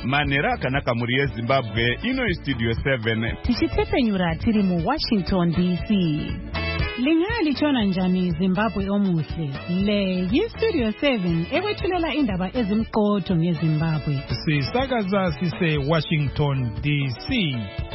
Manera akanaka muri yeZimbabwe ino Studio 7 tichitepenyura tiri mu Washington DC. Lingali chona njani Zimbabwe omuhle. Le Studio 7 ekwethulela indaba ezimqotho ngeZimbabwe. Sisakaza sise Washington DC.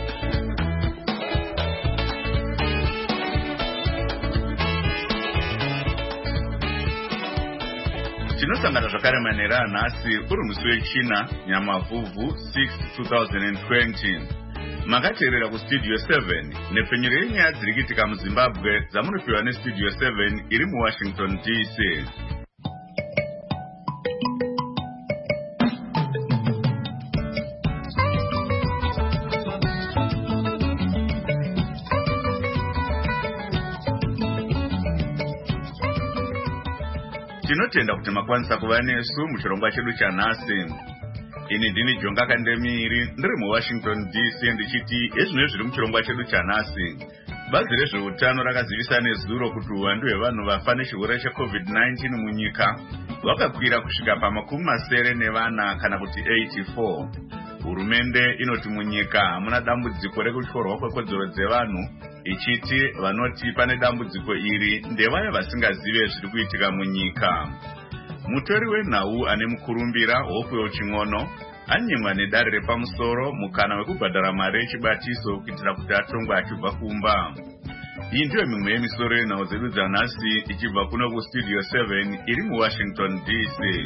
Tinosangana zvakare Manera nhasi uri musi wechina Nyamavhuvhu 6 2020. Makateerera kuStudio 7 nepfenyuro yenyaya dziri kuitika muZimbabwe dzamunopiwa neStudio 7 iri muWashington DC. Tinotenda kuti makwanisa kuva nesu muchirongwa chedu chanhasi. Ini ndini Jonga Kandemiri ndiri muWashington DC ndichiti ezvino zviri muchirongwa chedu chanhasi. Bazi rezveutano rakazivisa nezuro kuti uwandu hwevanhu vafa nechirwere cheCovid-19 munyika hwakakwira kusvika pa40 kana kuti 84. Hurumende inoti munyika hamuna dambudziko rekutyorwa kwekodzero dzevanhu, ichiti vanoti pane dambudziko iri ndevaya vasingazive zviri kuitika munyika. Mutori wenhau ane mukurumbira Hope Oching'ono anyimwa nedare repamusoro mukana wekubhadhara mari yechibatiso kuitira kuti atongwe achibva kumba. Iyi ndiyo mimwe yemisoro yenhau dzedu dzanhasi ichibva kuno kuStudio 7 iri muWashington DC.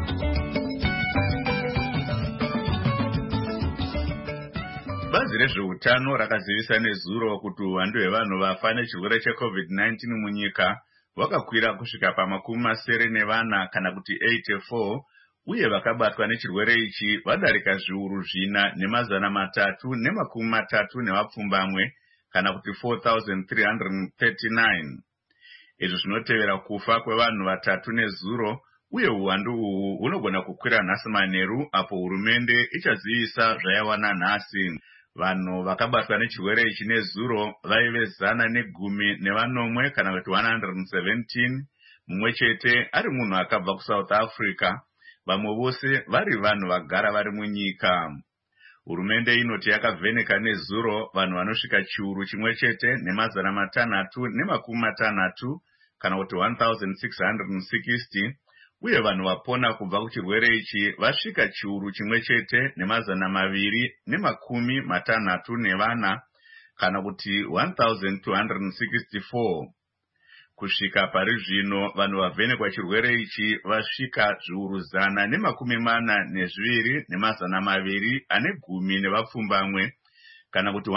Bazi rezveutano rakazivisa nezuro kuti uwandu hwevanhu vafa nechirwere cheCovid-19 munyika hwakakwira kusvika pa40 kana kuti 84, uye vakabatwa nechirwere ichi vadarika zviuru 4,330 kana kuti 4,339. Izvi zvinotevera kufa kwevanhu 3 nezuro, uye uwandu uhu hunogona kukwira nhasi manheru apo hurumende ichazivisa zvayawana nhasi. Vanhu vakabatwa nechirwere ichi nezuro vaive 110 kana kuti 117, mumwe chete ari munhu akabva kuSouth Africa, vamwe vose vari vanhu vagara vari munyika. Hurumende inoti yakavheneka nezuro vanhu vanosvika chiuru chimwe chete ne660 kana kuti 1660, uye vanhu vapona kubva kuchirwere ichi vasvika chiuru chimwe chete ne264 kana kuti 1264. Kusvika pari zvino vanhu vavhenekwa chirwere ichi vasvika zviuru 142,210 nevapfumbamwe kana kuti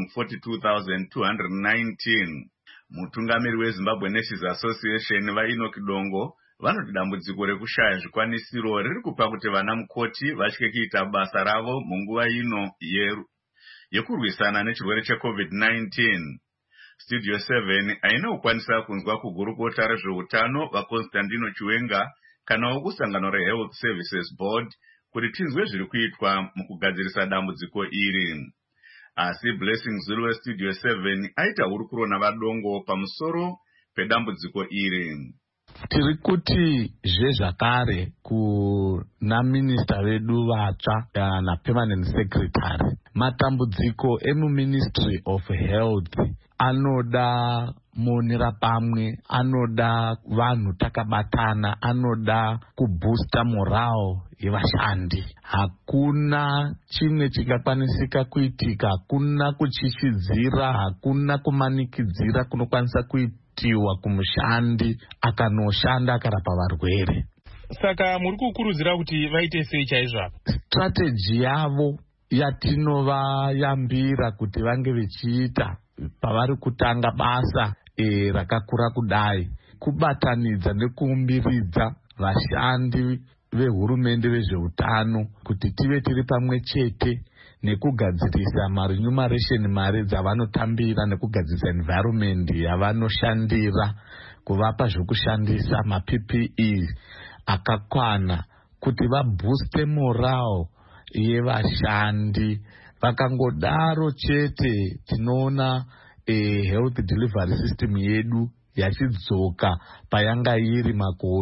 142,219. Mutungamiri weZimbabwe Nurses Association vaEnoch Dongo vanoti dambudziko rekushaya zvikwanisiro riri kupa kuti vana mukoti vatye kuita basa ravo munguva ino yekurwisana nechirwere cheCovid-19. Studio 7 haina kukwanisa kunzwa kugurukota rezveutano vaConstantino Chiwenga kana wokusangano reHealth Services Board kuti tinzwe zviri kuitwa mukugadzirisa dambudziko iri. Asi Blessing Zulu weStudio 7 aita hurukuro navadongo pamusoro pedambudziko iri. Tiri kuti zvezvakare kuna minista vedu vatsva na permanent secretary. Matambudziko emuMinistry of Health anoda monera pamwe, anoda vanhu takabatana, anoda kuboosta morale yevashandi. Hakuna chimwe chingakwanisika kuitika, hakuna kuchishidzira, hakuna kumanikidzira kunokwanisa kuitiwa kumushandi akanoshanda akarapa varwere. Saka muri kukurudzira kuti vaite sei chaizvo? Strategy yavo yatinovayambira kuti vange vechiita pavari kutanga basa rakakura kudai, kubatanidza nekuumbiridza vashandi vehurumende vezveutano kuti tive tiri pamwe chete nekugadzirisa maremuneration, mari dzavanotambira, nekugadzirisa environment yavanoshandira, kuvapa zvokushandisa, maPPE akakwana kuti vabooste morale yevashandi. Vakangodaro chete tinoona health delivery system yedu yachidzoka payanga iri makore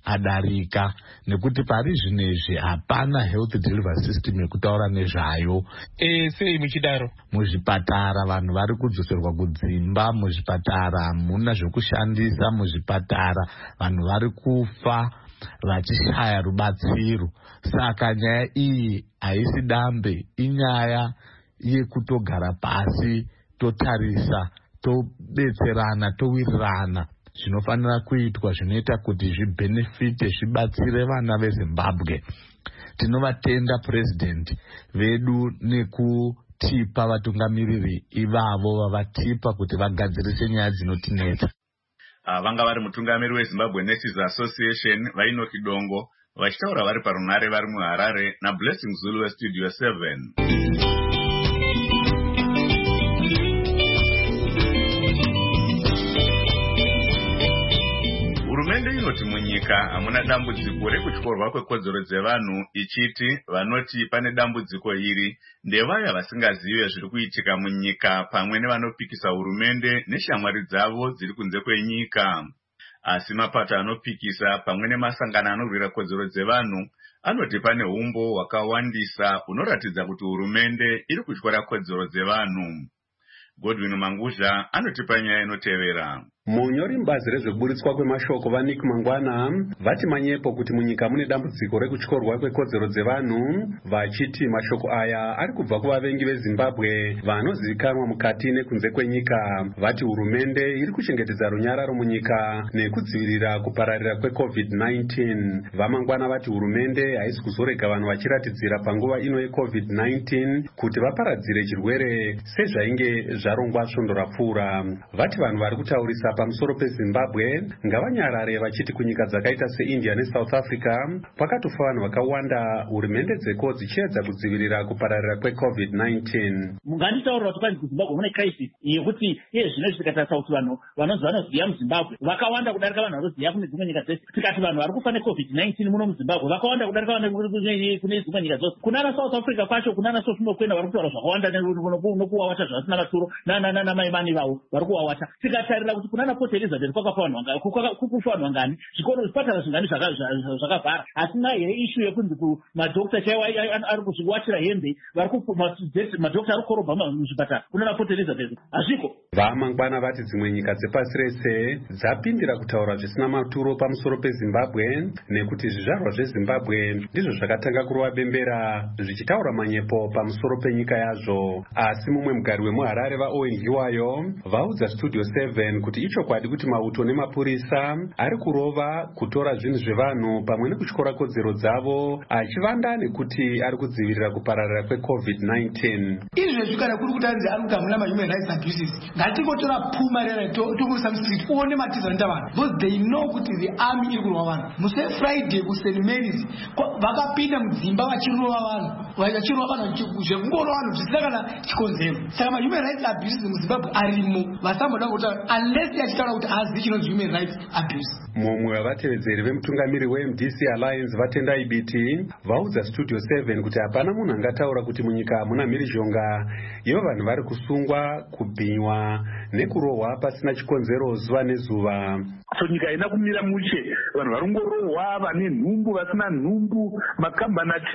adarika, nekuti pari zvinezvi hapana health delivery system yekutaura nezvayo. Sei muchidaro? Muzvipatara vanhu vari kudzoserwa kudzimba, muzvipatara hamuna zvekushandisa, muzvipatara vanhu vari kufa vachishaya rubatsiro. Saka nyaya iyi haisi dambe, inyaya yekutogara pasi, totarisa, tobetserana, towirirana zvinofanira kuitwa zvinoita kuti zvibhenefite, zvibatsire vana veZimbabwe. Tinovatenda president vedu nekutipa vatungamiriri ivavo vavatipa kuti vagadzirise nyaya dzinotinetsa. Vanga vari mutungamiri weZimbabwe Nurses Association vainoki Dongo vachitaura vari parunare vari muHarare naBlessing Zulu weStudio 7. Hurumende inoti munyika hamuna dambudziko rekutyorwa kwekodzero dzevanhu, ichiti vanoti pane dambudziko iri ndevaya vasingazive zviri kuitika munyika pamwe nevanopikisa hurumende neshamwari dzavo dziri kunze kwenyika. Asi mapato anopikisa pamwe nemasangano anorwira kodzero dzevanhu anoti pane umbo hwakawandisa unoratidza kuti hurumende iri kutyora kodzero dzevanhu. Godwin Manguzha anotipa nyaya inotevera. Munyori mubazi rezveburitswa kwemashoko vaNick Mangwana vati manyepo kuti munyika mune dambudziko rekutyorwa kwekodzero dzevanhu, vachiti mashoko aya ari kubva kuvavengi veZimbabwe vanozivikanwa mukati nekunze kwenyika. Vati hurumende iri kuchengetedza runyararo munyika nekudzivirira kupararira kweCovid-19. VaMangwana vati hurumende haisi kuzorega vanhu vachiratidzira panguva ino yeCovid-19 kuti vaparadzire chirwere sezvainge zvarongwa svondo rapfuura. Vati vanhu vari kutaurisa pamusoro peZimbabwe ngavanyarare vachiti kunyika dzakaita seIndia neSouth Africa pakatofa vanhu vakawanda, hurumende dzeko dzichiedza kudzivirira kupararira kweCovid-19. Munganditaurira kuti kwai kuZimbabwe mune crisis yekuti zvino tikatarisa kuti vanhu vanoziva muZimbabwe vakawanda kudarika vanhu vanoziva kune dzimwe nyika dzese. Tikati vanhu vari kufa neCovid-19 muno muZimbabwe vakawanda kudarika vanhu kune dzimwe nyika dzose. Kunana South Africa kwacho kunana Sofunokwena vari kutaura zvakawanda nokuwawata zvasina maturo namaimani vavo vari kuwawata. Tikatarira kuti kunana Port Elizabeth kwakafa vanhu vangani, kukufa vanhu vangani, zvipatara zvingani zvakavhara. Asina here ishu yekunzi madhokta chaiwo ari kuzviwatira hembe, madhokta ari kukorobha muzvipatara kunana Port Elizabeth. Hazviko. VaMangwana vati dzimwe nyika dzepasi rese dzapindira kutaura zvisina maturo pamusoro peZimbabwe nekuti zvizvarwa zveZimbabwe ndizvo zvakatanga kurova bembera zvichitaura manyepo pamusoro penyika yazvo. Asi mumwe mugari wemuHarare vaOwen Hiwayo vaudza Studio 7 kuti ichokwadi kuti mauto nemapurisa ari kurova kutora zvinhu zvevanhu pamwe nekutyora kodzero dzavo achivanda nekuti ari kudzivirira kupararira kweCovid-19. Izvezvi kana kuri kutanzi ari kugamuna mahuman rights abuses, ngatingotora puma rera tokuisa mustreet uone matiza nda vanhu because they know kuti the army iri kurova vanhu. Muse Friday kuSt Mary's vakapinda mudzimba vachirova vanhu zvekungorova vanhu zvisina kana chikonzero. Saka mahuman rights abuses muZimbabwe arimo, vasamboda kutaura unless yachitaura kuti hazi chinonzi human rights abuse. Mumwe wavatevedzeri vemutungamiri weMDC Alliance vatendai biti vaudza Studio 7 kuti hapana munhu angataura kuti munyika muna mhirizhonga ivo vanhu vari kusungwa, kubhinywa nekurohwa pasina chikonzero zuva nezuva. So nyika ina kumira mushe, vanhu varongorohwa, vane nhumbu, vasina nhumbu, makambanati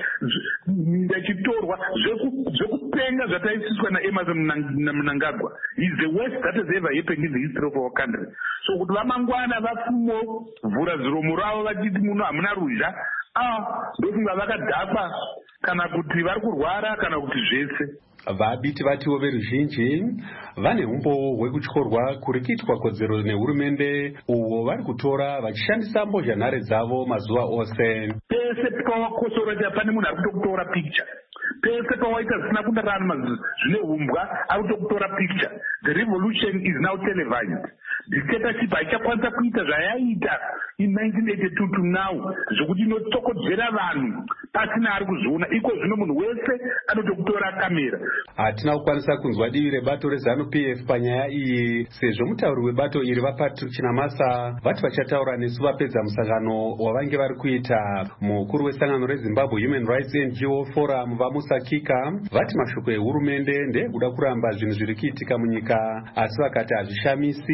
minda chitorwa, zvekupenga zvataisiswa naEmerson Mnangagwa is the worst that has ever happened in the history of our country. So kuti vaMangwana vafumo vhura ziromo ravo vachiti muno hamuna ruzha, ndofunga vakadhakwa kana kuti vari kurwara kana kuti zvese. Vabiti vatiwo veruzhinji vane umbo hwekutyorwa kuri kuitwa kodzero nehurumende uwo vari kutora vachishandisa mbozhanhare dzavo mazuva ose. Pese pawakosora pane munhu ari kutokutora picture, pese pawaita zvisina kundarama zvine umbwa ari kutokutora picture. The revolution is now televised. Dictatorship haichakwanisa kuita zvayaita in 1982 to now, zvokuti inotokodzera vanhu pasina ari kuzviona. Iko zvino munhu wese anotokutora kamera. Hatina kukwanisa kunzwa divi rebato reZANU-PF panyaya iyi, sezvo mutauri webato iri vaPatrick Chinamasa vati vachataura nesu vapedza musangano wavange vari kuita. Mukuru wesangano reZimbabwe Human Rights NGO Forum vaMusa Kika vati mashoko ehurumende ndeekuda kuramba zvinhu zviri kuitika munyika, asi vakati hazvishamisi nekuti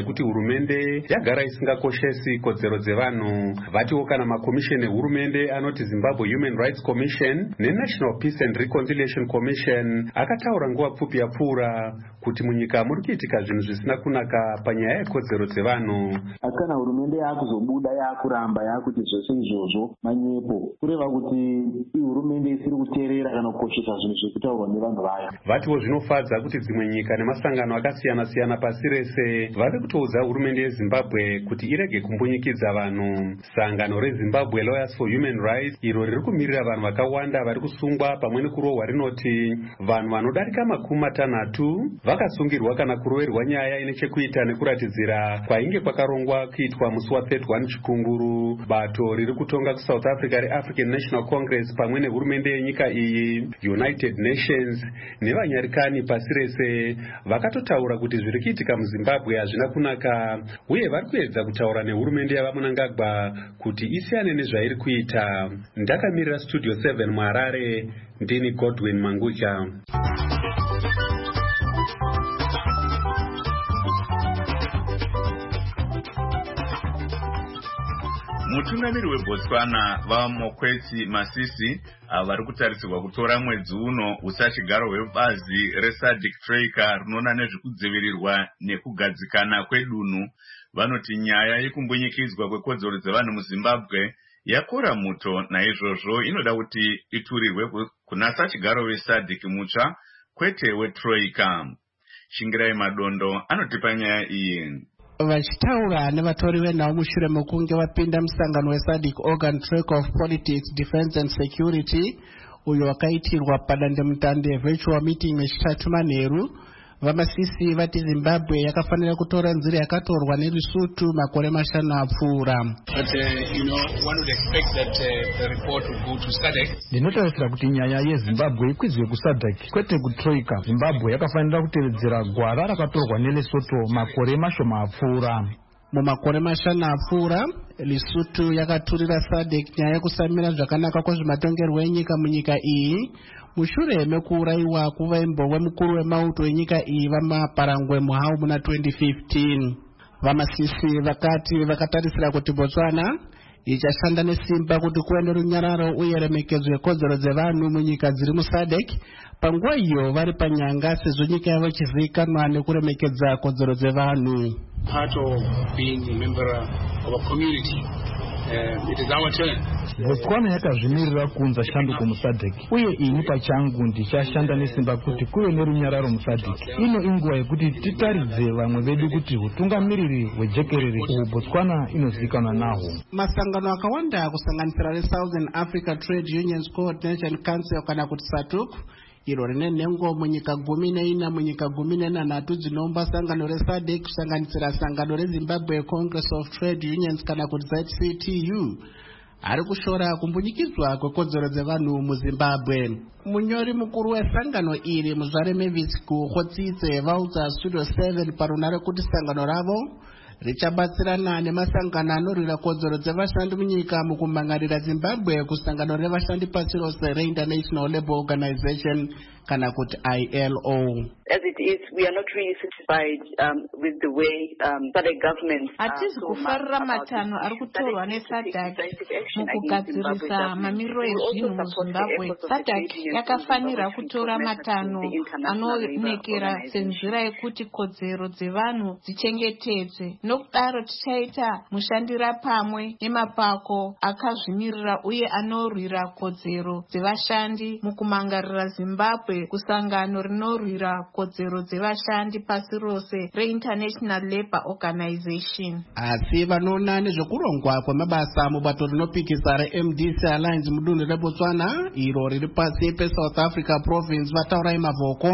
yekuti hurumende yagara isingakoshesi kodzero dzevanhu. Vatiwo kana makomisheni ehurumende anoti Zimbabwe Human Rights Commission neNational Peace and Reconciliation Commission akataura nguva pfupi yapfuura kuti munyika muri kuitika zvinhu zvisina kunaka panyaya yekodzero dzevanhu. Kana hurumende yakuzobuda yakuramba yakuti zvose izvozvo manyepo kureva kuti hurumende isiri kuteerera kana kukoshesa zvinhu zvekutaurwa nevanhu vayo. Vatiwo zvinofadza kuti dzimwe nyika nemasangano akasiyana-siyana pasi rese vave kutoudza hurumende yeZimbabwe kuti irege kumbunyikidza vanhu. Sangano reZimbabwe Lawyers for Human Rights iro riri kumirira vanhu vakawanda vari kusungwa pamwe nekurohwa rinoti vanhu vanodarika 60 vakasungirwa kana kuroverwa nyaya ine chekuita nekuratidzira kwainge kwakarongwa kuitwa musi wa31 Chikunguru. Bato riri kutonga kuSouth Africa reAfrican National Congress pamwe nehurumende yenyika iyi, United Nations nevanyarikani pasi rese vakatotaura kuti zviri kuitika muZimbabwe hazvina kunaka uye vari kuedza kutaura nehurumende yavaMnangagwa kuti isiyane nezvairi kuita. Ndakamirira Studio 7 muHarare, ndini Godwin Mangucha. Mutungamiri weBotswana vaMokwetsi Masisi vari kutarisirwa kutora mwedzi uno usachigaro webazi reSADC Troika rinoona nezvekudzivirirwa nekugadzikana kwedunhu. Vanoti nyaya yekumbunyikidzwa kwekodzero dzevanhu muZimbabwe yakora muto, naizvozvo inoda kuti iturirwe kuna sachigaro weSADC mutsva kwete weTroika. Shingirai Madondo anotipa nyaya iyi. Vachitaura nevatori venhau mushure mekunge vapinda musangano weSADC Organ Track of Politics, Defense and Security uyo wakaitirwa padandemutande virtual meeting wechitatu manheru. VaMasisi vati Zimbabwe yakafanira kutora nzira yakatorwa neLesotho makore 5 apfuura. Ndinotarisira kuti nyaya yeZimbabwe ikwidzwe kuSADC kwete kuTroika. Zimbabwe yakafanira kutevedzera gwara rakatorwa neLesotho makore mashoma apfuura. Mumakore 5 apfuura, Lesotho yakaturira SADC nyaya yekusamira zvakanaka kwezvematongerwo enyika munyika iyi mushure mekuuraiwa kuvaimbo wemukuru wemauto enyika iyi vaMaparangwe Muhau muna 2015. VaMasisi vakati vakatarisira kuti Botswana ichashanda nesimba kuti kuve nerunyararo uye remekedzo yekodzero dzevanhu munyika dziri muSADC. Panguva iyo vari panyanga sezvo nyika yavo ichizivikanwa nekuremekedza kodzero dzevanhu. Part of being a member of a community, it is our turn. Botswana yakazvimirira kuunza shanduko muSADC uye ini pachangu ndichashanda nesimba kuti kuve nerunyararo muSADC. Ino inguva yekuti titaridze vamwe vedu kuti utungamiriri hwejekerere uhu Botswana inozivikanwa nahwo. Masangano akawanda kusanganisira reSouthern Africa Trade Unions Coordination Council kana kuti SATUC iro rine nhengo munyika 14 munyika 13 dzinoumba sangano reSADC kusanganisira sangano reZimbabwe Congress of Trade Unions kana kuti ZCTU ari kushora kumbunyikidzwa kwekodzero dzevanhu muZimbabwe. Munyori mukuru wesangano iri Muzvare Mavis Kuhotsitse vaudza Studio 7 parunare kuti sangano ravo richabatsirana nemasangano anorwira kodzero dzevashandi munyika mukumangarira Zimbabwe kusangano revashandi pasi rose reInternational Labour Organization kana kuti ILO. As it is, we are not really satisfied with the way SADC government hatizi kufarira matanho ari kutorwa neSADC mukugadzirisa mamiriro ezvinhu muZimbabwe. SADC yakafanira kutora matanho anoonekera senzira yekuti kodzero dzevanhu dzichengetedzwe. Nokudaro tichaita mushandira pamwe nemapako akazvimirira uye anorwira kodzero dzevashandi mukumangarira Zimbabwe kusangano rinorwira kodzero dzevashandi pasi rose reInternational Labour Organization. Asi vanoona nezvekurongwa kwemabasa mubato rinopikisa reMDC Alliance mudunhu reBotswana iro riri pasi peSouth Africa Province vataurai mavhoko.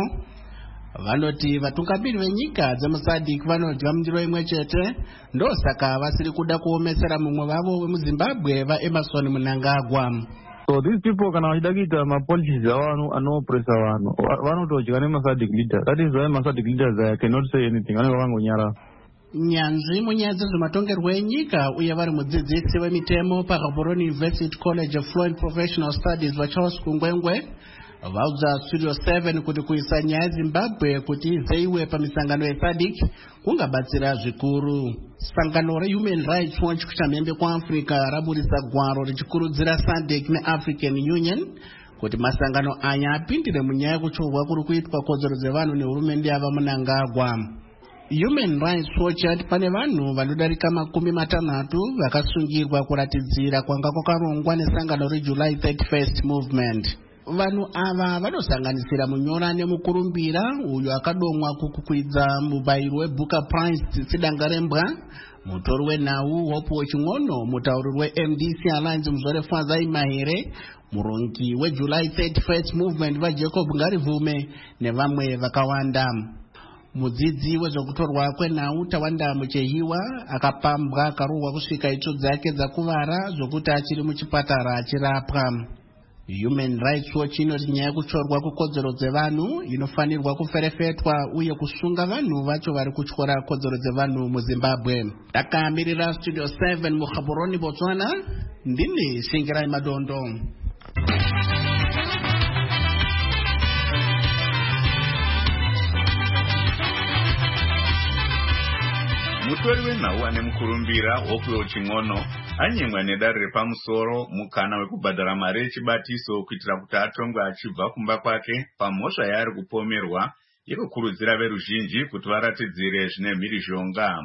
Vanoti vatungamiri venyika dzemuSADC vanodya mundiro imwe chete, ndosaka vasiri kuda kuomesera mumwe vavo wemuZimbabwe vaEmerson Mnangagwa. So these people kana vachida kuita mapolicies avanhu anopressa vanhu vanotodya nemaSADC leader. That is why maSADC leaders cannot say anything. Vanenge vakangonyara. Nyanzvi munyaya dzezvematongerwo enyika uye vari mudzidzisi wemitemo paGaborone University College of Law and Professional Studies vaCharles Kungwengwe vaudza Studio 7 kuti kuisa nyaya Zimbabwe kuti izeiwe pamisangano yeSADC kungabatsira zvikuru. Sangano reHuman Rights Watch kuchamhembe kwaAfrica raburisa gwaro richikurudzira SADC neAfrican Union kuti masangano aya apindire munyaya yekuchovhwa kuri kuitwa kodzero dzevanhu nehurumende yava Mnangagwa. Human Rights Watch yati pane vanhu vanodarika 60 vakasungirwa kuratidzira kwanga kwakarongwa nesangano reJuly 31st Movement. Vanhu ava vanosanganisira munyora nemukurumbira uyo akadomwa kukukwidza mubairo weBooker Prize Sidangarembwa, mutori wenhau Hope Ching'ono, mutauriri weMDC Alliance Muzore Fazai Mahere, murongi weJuly 31st Movement vaJacob Ngarivume nevamwe vakawanda. Mudzidzi wezvokutorwa kwenhau Tawanda Muchehiwa akapambwa akarohwa kusvika itsvo dzake dzakuvara zvokuti achiri muchipatara achirapwa. Human Rights Watch inoti nyaya yekuchorwa kukodzero dzevanhu inofanirwa kuferefetwa uye kusunga vanhu vacho vari kutyora kodzero dzevanhu muZimbabwe. Takamirira Studio 7 muGaborone, Botswana, ndini Shingirai Madondo. Mutori wenhau ane mukurumbira Hope Ching'ono anyemwa nedare repamusoro mukana wekubhadhara mari yechibatiso kuitira kuti atongwe achibva kumba kwake pamhosva yaari kupomerwa yekukurudzira veruzhinji kuti varatidzire zvine mhirizhonga.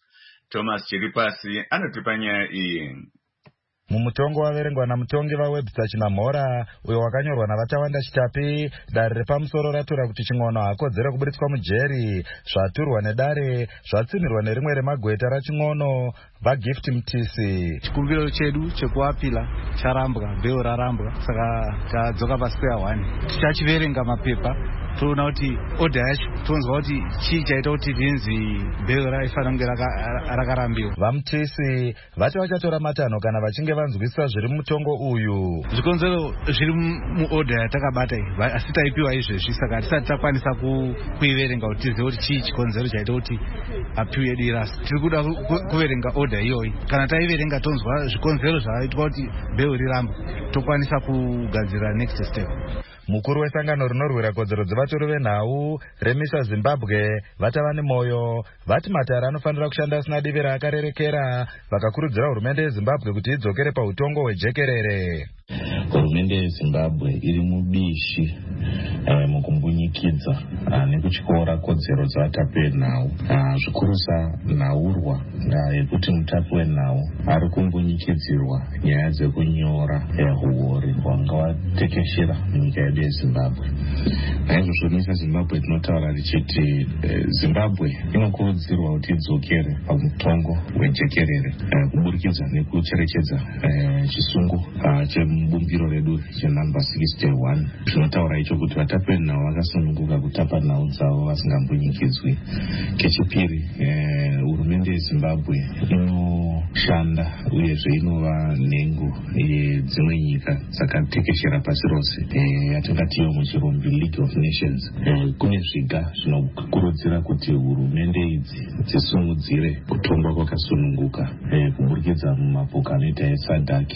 Thomas Chiripasi anotipa nyaya iyi. Mumutongo waverengwa namutongi vaWebster Chinamhora uyo wakanyorwa navatawanda Chitapi, dare repamusoro ratura kuti Ching'ono hakodzere kuburitswa mujeri. Zvaturwa nedare zvatsimirwa nerimwe remagweta raChing'ono vaGift Mtisi. Chikumbiro chedu chekuapila charambwa, mbeu rarambwa, saka tadzoka pasquare 1. Tichachiverenga mapepa toona kuti oda yacho tonzwa kuti chii chaita kuti tinzi mbeu raifana kunge rakarambiwa. VaMtisi vati vachatora matanho kana vachinge vanzwisisa zviri mumutongo uyu. Zvikonzero zviri muoda yatakabata iyi asi taipiwa izvezvi, saka hatisati takwanisa kuiverenga kuti tizive kuti chii chikonzero chaita kuti apiwe dirasi. Tiri kuda kuverenga oda iyoyi. Kana taiverenga tonzwa zvikonzero zvavaitwa kuti mbeu rirambe, tokwanisa kugadzira next step. Mukuru wesangano rinorwira kodzero dzevatori venhau Remisa Zimbabwe vatava nemoyo vati matara anofanira kushanda asina divi raakarerekera, vakakurudzira hurumende yeZimbabwe kuti idzokere pautongo hwejekerere. Hurumende yeZimbabwe iri mubishi mukumbunyikidza nekutyora kodzero dzavatapi venhau, zvikurusa nhaurwa yekuti mutapi wenhau ari kumbunyikidzirwa nyaya dzekunyora huori hwanga watekeshera munyika yedu yeZimbabwe. Naizvozvo Remisa Zimbabwe tinotaura richiti Zimbabwe inokurudzirwa kuti idzokere pamutongo hwejekerere kuburikidza nekucherechedza chisungo chemubumbiro redu chenamba 61. Zvinotaura icho kuti vatapi venhau vakasununguka kutapa nhau dzavo vasingambunyikidzwi. Kechipiri, hurumende yeZimbabwe inoshanda uyezve inova nhengo yedzimwe nyika dzakatekeshera pasi rose, yatingati iyo muchirombi League of Nations. Kune zviga zvinokurudzira kuti hurumende idzi dzisumudzire kutongwa kwakasununguka kuburikidza mumapoka anoita eSADC,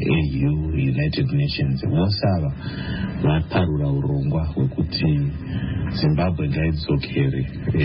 AU, United Nations. Vose ava vaparura urongwa hwekuti Zimbabwe ngaidzokere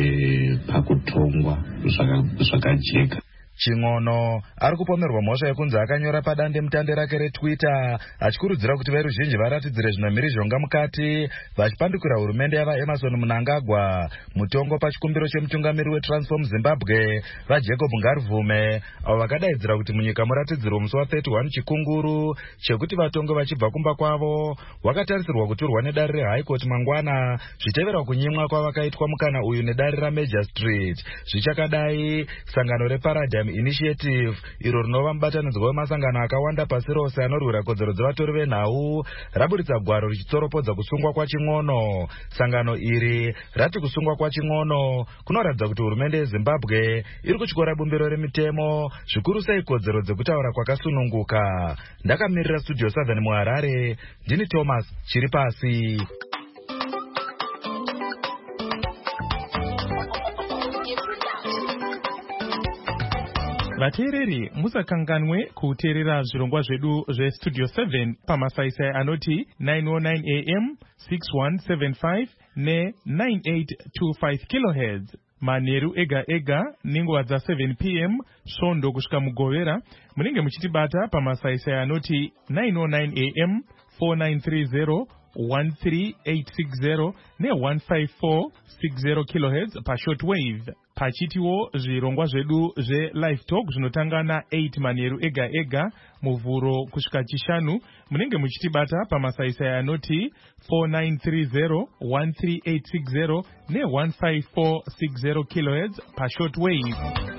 pakutongwa zvakajeka. Ching'ono ari kupomerwa mhosva yekunzi akanyora padande mutande rake reTwitter achikurudzira kuti veruzhinji varatidzire zvine mhirizhonga mukati, vachipandukira hurumende yava Emerson Mnangagwa. Mutongo pachikumbiro chemutungamiri weTransform Zimbabwe vaJacob Ngarivume, avo vakadaidzira kuti munyika muratidzirwa musi wa31 chikunguru chekuti vatongo vachibva kumba kwavo, wakatarisirwa kuturwa nedare reHigh Court mangwana zvichitevera kunyimwa kwavakaitwa mukana uyu nedare raMajor Street. Zvichakadai, sangano reParadigm Initiative iro rinova mubatanidzwa wemasangano akawanda pasi rose anorwira kodzero dzevatori venhau raburitsa gwaro richitsoropodza kusungwa kwaChing'ono. Sangano iri rati kusungwa kwaChing'ono kunoratidza kuti hurumende yeZimbabwe iri kutyora bumbiro remitemo, zvikuru sei kodzero dzekutaura kwakasununguka. Ndakamirira Studio 7 muHarare, ndini Thomas Chiripasi. vateereri musakanganwe kuteerera zvirongwa zvedu zvestudio 7 pamasaisai anoti 909 am 6175 ne9825 kilohertz manheru ega ega nenguva dza7 pm svondo kusvika mugovera. Munenge muchitibata pamasaisai anoti 909 am 4930 13860 ne15460 kilohertz pashortwave. Pachitiwo zvirongwa zvedu zve-live talk zvinotanga na8 manheru ega ega muvhuro kusvika chishanu. Munenge muchitibata pamasaisai anoti 4930 13860 ne15460 kilohertz pashortwave.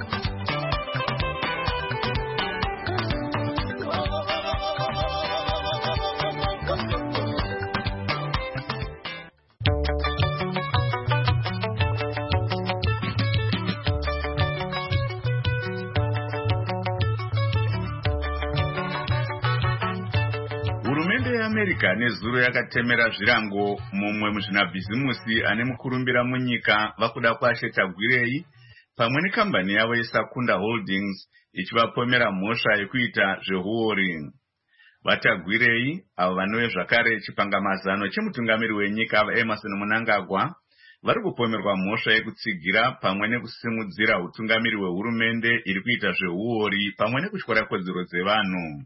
Hurumende yeAmerica nezuro yakatemera zvirango mumwe muzvinabhizimusi ane mukurumbira munyika vakuda kuasheta gwirei pamwe nekambani yavo yeSakunda Holdings ichivapomera mhosva yekuita zvehuori. Vatagwirei avo vanove zvakare chipangamazano chemutungamiri wenyika Emmerson Mnangagwa vari kupomerwa mhosva yekutsigira pamwe nekusimudzira utungamiri hwehurumende iri kuita zvehuori pamwe nekutyora kodzero dzevanhu.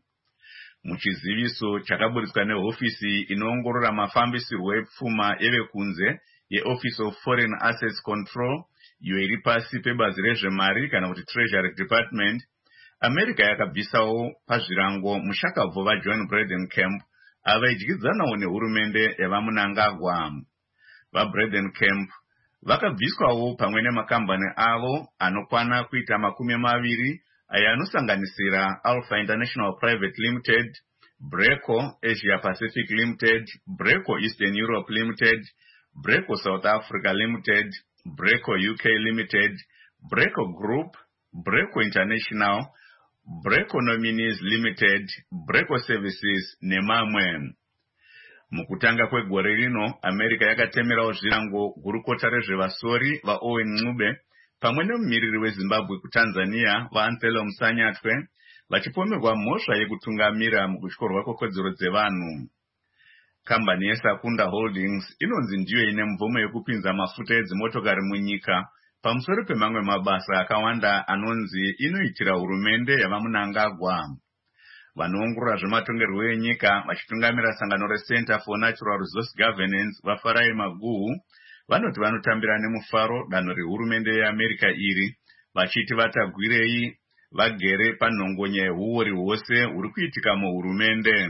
Muchiziviso chakaburitswa nehofisi inoongorora mafambisirwo epfuma evekunze yeOffice of Foreign Assets Control iyo iri pasi pebazi rezvemari kana kuti Treasury Department, America yakabvisawo pazvirango mushakabvu vaJohn Bredenkamp ava idyidzanawo nehurumende yavaMnangagwa. VaBredenkamp vakabviswawo pamwe nemakambani avo anokwana kuita 20 aya anosanganisira Alpha International Private Limited, Breco Asia Pacific Limited, Breco Eastern Europe Limited, Breco South Africa Limited, Breco UK Limited, Breco Group, Breco International, Breco Nominees Limited, Breco Services nemamwe. Mukutanga kwegore rino, America yakatemerawo zvirango gurukota rezvevasori vaOwen Ncube pamwe nemumiriri weZimbabwe kuTanzania vaAnselm Sanyatwe vachipomerwa mhosva yekutungamira mukutyorwa kwekodzero dzevanhu. Kambani yeSakunda Holdings inonzi ndiyo ine mvumo yekupinza mafuta edzimotokari munyika pamusoro pemamwe mabasa akawanda anonzi inoitira hurumende yavaMnangagwa. Vanoongorora zvematongerwo enyika vachitungamira sangano reCenter for Natural Resource Governance vaFarai Maguhu vanoti vanotambira nemufaro danho rehurumende yeAmerica iri vachiti vatagwirei vagere panhongonya yehuori hwose huri kuitika muhurumende.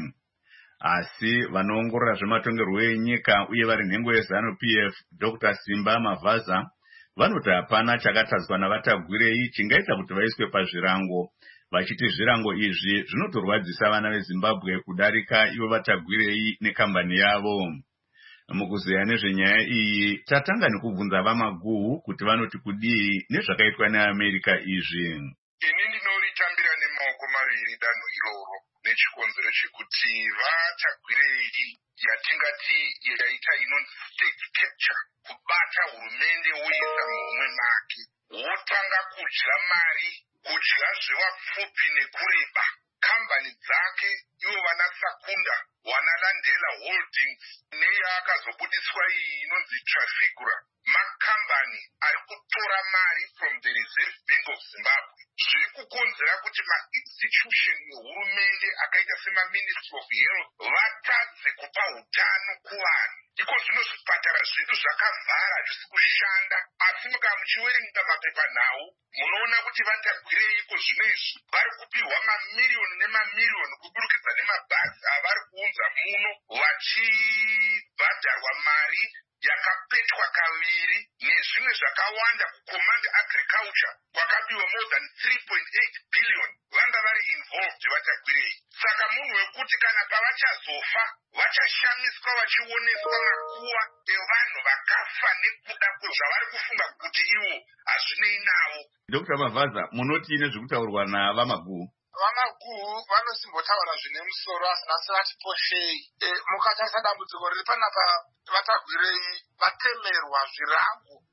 Asi vanoongorora zvematongerwo enyika uye vari nhengo yeZANU-PF Dr. Simba Mavaza vanoti hapana chakatadzwa navatagwirei chingaita kuti vaiswe pazvirango, vachiti zvirango izvi zvinotorwadzisa vana veZimbabwe kudarika ivo vatagwirei nekambani yavo. Mukuzeya nezvenyaya iyi tatanga nekubvunza vaMaguhu kuti vanoti kudii nezvakaitwa neAmerica izvi. Ini ndinoritambira nemaoko maviri danho iroro nechikonzero chekuti vatagwirei yatingati yaita inonzi state capture, kubata hurumende woisa muhomwe make wotanga kudya mari, kudya zvevapfupi nekureba. Kambani dzake ivo vana Sakunda, wanalandela Holdings neyaakazobudiswa iyi inonzi Trafigura, makambani ari kutora mari from the Reserve Bank of Zimbabwe. Zviri kukonzera kuti ma-institution ehurumende akaita sema-Ministry of Health vatadze kupa hutano kuvanhu. Iko zvino zvipatara zvedu zvakavhara zvisi kushanda, asi mukamuchiwerenga mapepanhau munoona kuti vatagwirei iko zvino izvi vari kupihwa mamiliyoni nemamiliyoni kuburikidza nemabhazi avari kuunza muno vachibhadharwa mari yakapetwa kaviri nezvimwe zvakawanda. Kucommand Agriculture kwakapiwa more than 3.8 billion vanga vari involved vatagwirei. Saka munhu wekuti kana pavachazofa vachashamiswa vachioneswa makuwa evanhu vakafa nekuda kwezvavari kufunga kuti ivo hazvinei navo. Dr. Mavaza, munoti nezvekutaurwa navaMaguhu? VaMaguhu vanosimbotaura zvine musoro asi vati poshei. Mukatarisa dambudziko riri panapa vatagwirei vatemerwa zvirango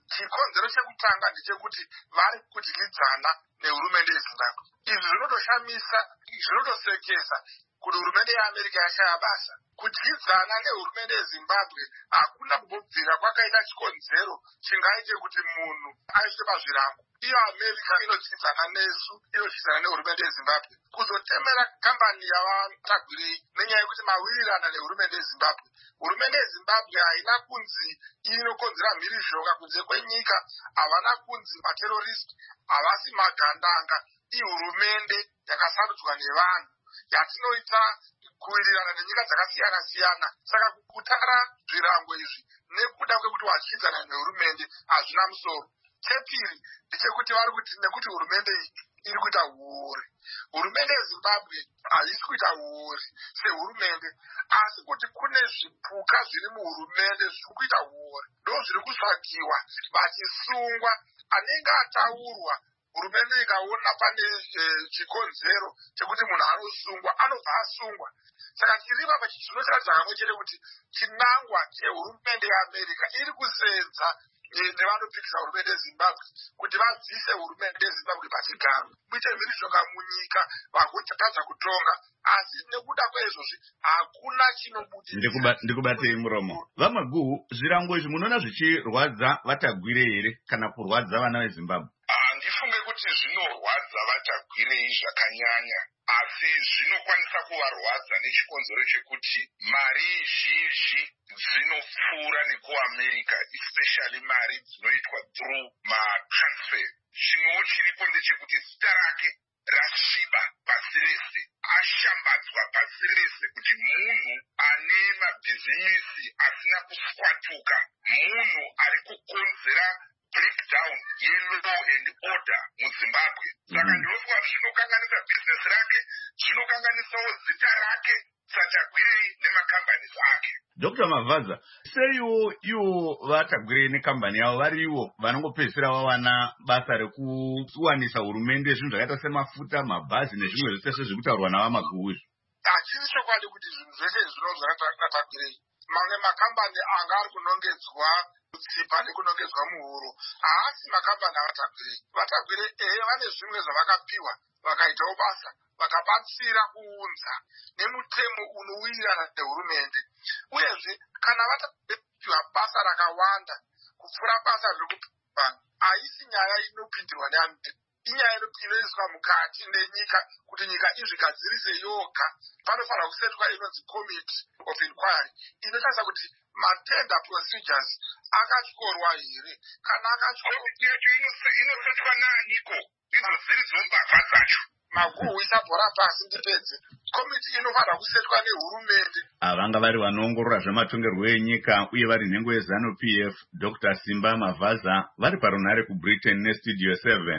chikonzero chekutanga ndechekuti vari kudyidzana nehurumende yezimbabwe. Izvi zvinotoshamisa, zvinotosekesa kuti hurumende yeAmerica yashaya basa. Kudyidzana nehurumende yezimbabwe hakuna kubvira kwakaita chikonzero chingaite kuti munhu aiswe pazvirango. Iyo America inodyidzana nesu, inodyidzana nehurumende yezimbabwe kuzotemera kambani yavatagwirei nenyaya yekuti mawirirana nehurumende yezimbabwe. Hurumende yezimbabwe haina kunzi inokonzera mhirizhonga kunze kwenyika, havana kunzi materoristi, havasi magandanga. Ihurumende yakasarudzwa nevanhu yatinoita kuwirirana nenyika dzakasiyana siyana. Saka kutara zvirango izvi nekuda kwekuti wadyidzana nehurumende hazvina musoro. Chepiri ndechekuti vari kuti nekuti hurumende iyi iri kuita uori. Hurumende yezimbabwe haisi kuita uori sehurumende, asi kuti kune zvipuka zviri muhurumende zviri kuita uori, ndo zviri kutsvagiwa vachisungwa. Anenge ataurwa hurumende ikaona pane chikonzero chekuti munhu anosungwa, anobva asungwa. Saka chiripa zvinotaridza kamwe chete kuti chinangwa chehurumende yeAmerica iri kusenza nevanopikisa hurumende yezimbabwe kuti vabvise hurumende yezimbabwe pachigaro, muite mhirizhonga munyika vagotadza kutonga. Asi nekuda kwaizvozvi hakuna chinobudisa. Ndikubatei muromo. Vamaguhu, zvirango izvi munoona zvichirwadza vatagwirei here kana kurwadza vana vezimbabwe? Handifunge kuti zvinorwadza vatagwirei zvakanyanya, asi zvinokwanisa kuvarwadza nechikonzero chekuti mari zhinji dzinopfuura nekuAmerica, especially mari dzinoitwa through matransfer. Chimwewo chiripo ndechekuti zita rake rasviba pasi rese, ashambadzwa pasi rese kuti munhu ane mabhizinisi asina kuswatuka, munhu ari kukonzera breakdown yelaw and order muZimbabwe. Saka ndinofunga zvinokanganisa bhizinesi rake, zvinokanganisawo zita rake, Vatagwirei nemakambani ake. Dr. Mavaza, seiwo iwo vatagwirei nekambani yavo variwo vanongopedzisira vawana basa rekuwanisa hurumende zvinhu zvakaita semafuta, mabhazi nezvimwe zvese zvirikutaurwa navamaguhu. Hachisi chokwadi kuti zvinhu zvese zvinonzi vatagwirei. Mamwe makambani anga ari kunongedzwa kutsipa nekunongedzwa muhuro, haasi makambani avatagwirei. Vatagwirei vane zvimwe zvavakapiwa vakaitawo basa, vakabatsira kuunza nemutemo unowirirana nehurumende. Uyezve kana vatagwirei basa rakawanda kupfuura basa rekupiwa, haisi nyaya inopindirwa neAmerica, inyaya inoiswa mukati nenyika kuti nyika izvigadzirise yoga. Panofanira kusetwa inonzi committee of inquiry inotarisa kuti matender procedures akatyorwa here. Kana akatyorwa inosetwa naaniko? Idzo dziri dzombavha dzacho. Maguhu isabhora pasi ndipedze. Komiti inofanira kusetwa nehurumende. Vanga vari vanoongorora zvematongerwo enyika uye vari nhengo yeZanu PF, Dr. Simba Mavaza, vari parunhare kuBritain neStudio 7.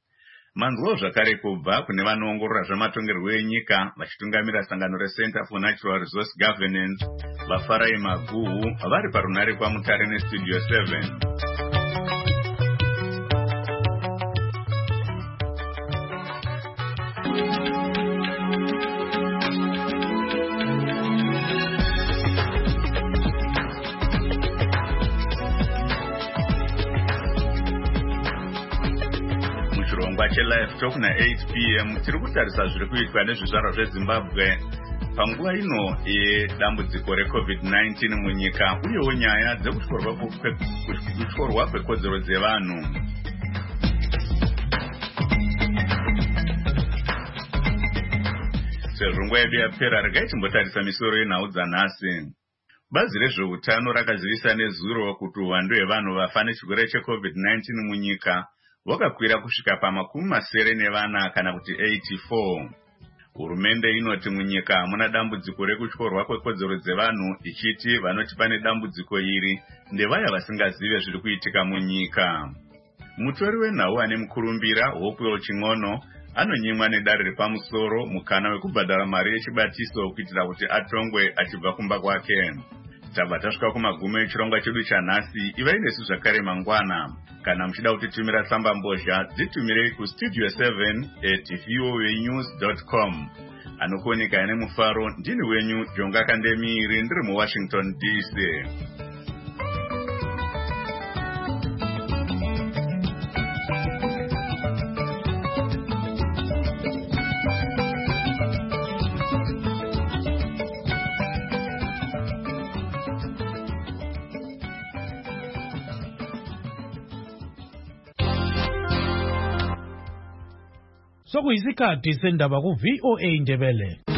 Manzwo zvakare kubva kune vanoongorora zvematongerwo enyika vachitungamira sangano reCenter for Natural Resource Governance, Vafarai Maguhu, vari parunhare kwaMutare neStudio 7. Live Talk na 8 p.m. tiri kutarisa zviri kuitwa nezvizvarwa zveZimbabwe panguva ino yedambudziko reCovid-19 munyika uyewo nyaya dzekutyorwa kwekodzero dzevanhu. Sezvo nguva yedu yapera, regai timbotarisa misoro yenhau dzanhasi. Bazi rezveutano rakazivisa nezuro kuti uwandu hwevanhu vafa nechirwere cheCovid-19 munyika wakakwira kusvika pa74 kana kuti 84. Hurumende inoti munyika hamuna dambudziko rekutyorwa kwekodzero dzevanhu, ichiti vanoti pane dambudziko iri ndevaya vasingazive zviri kuitika munyika. Mutori wenhau ane mukurumbira Hopewell Ching'ono anonyimwa nedare repamusoro mukana wekubhadhara mari yechibatiso kuitira kuti atongwe achibva kumba kwake. Tabva tasvika kumagumo echirongwa chedu chanhasi. Ivai nesu zvakare mangwana. Kana muchida kutitumira tsamba mbozha, dzitumirei kustudio 7@voanews.com. Anokuoneka ane mufaro ndini wenyu Jonga Kandemiri, ndiri muWashington DC. sokuyisikhathi sendaba ku-VOA Ndebele.